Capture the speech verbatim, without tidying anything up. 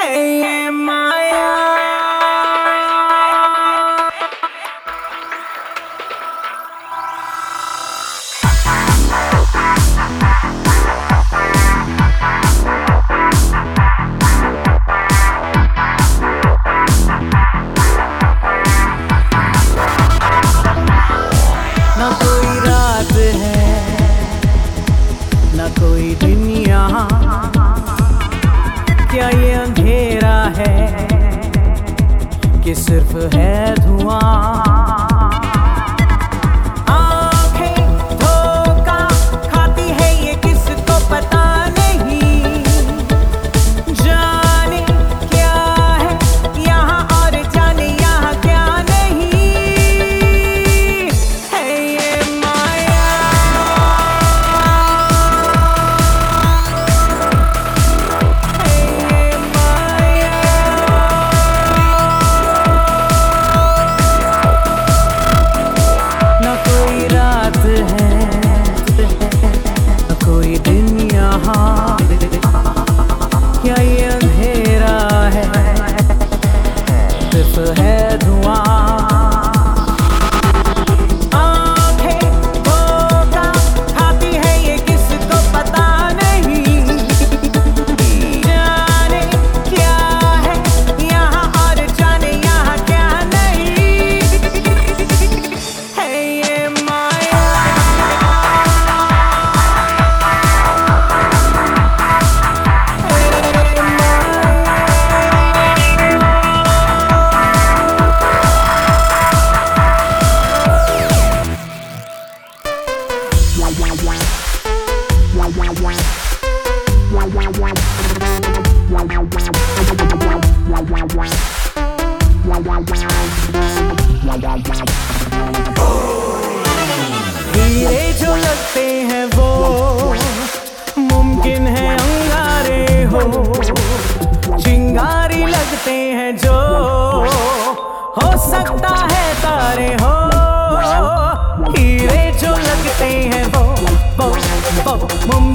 ये माया ना कोई रात है ना कोई दिन यहाँ, क्या ये अंधेरा है कि सिर्फ है धुआं। आंखें धोखा खाती है ये किसको पता नहीं, जाने क्या है यहाँ और जाने यहाँ क्या नहीं। है ये माया, है ये माया। ना कोई रात है ना कोई दिन यहाँ, क्या ये अंधेरा है सिर्फ है धुआं। आंखें धोखा खाती है ये किसको पता नहीं, जाने क्या है यहाँ और जाने यहाँ क्या नहीं। है ये माया, हीरे जो लगते हैं वो मुमकिन है अंगारे हो, चिंगारी लगते हैं जो हो सकता है तारे हो। हीरे जो लगते हैं वो वो वो